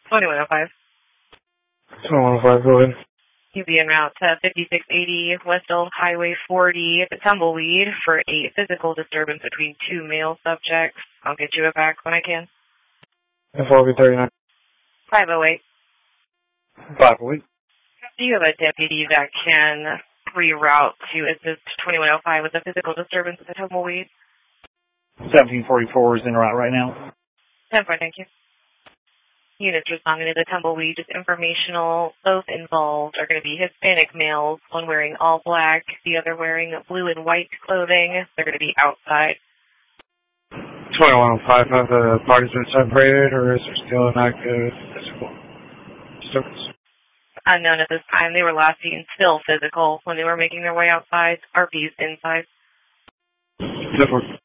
2105. 2105, go ahead. You'll be en route to 5680 West Old Highway 40 at the Tumbleweed for a physical disturbance between two male subjects. I'll get you it back when I can. F4B39. 508. 508. Do you have a deputy that can reroute to assist 2105 with a physical disturbance at the Tumbleweed? 1744 is en route right now. 10-4, thank you. Units responding to the Tumbleweed, just informational. Both involved are going to be Hispanic males, one wearing all black, the other wearing blue and white clothing. They're going to be outside. 2105, have the parties been separated, or is there still an active physical disturbance? Unknown at this time. They were last seen still physical when they were making their way outside. RP's inside. 10-4.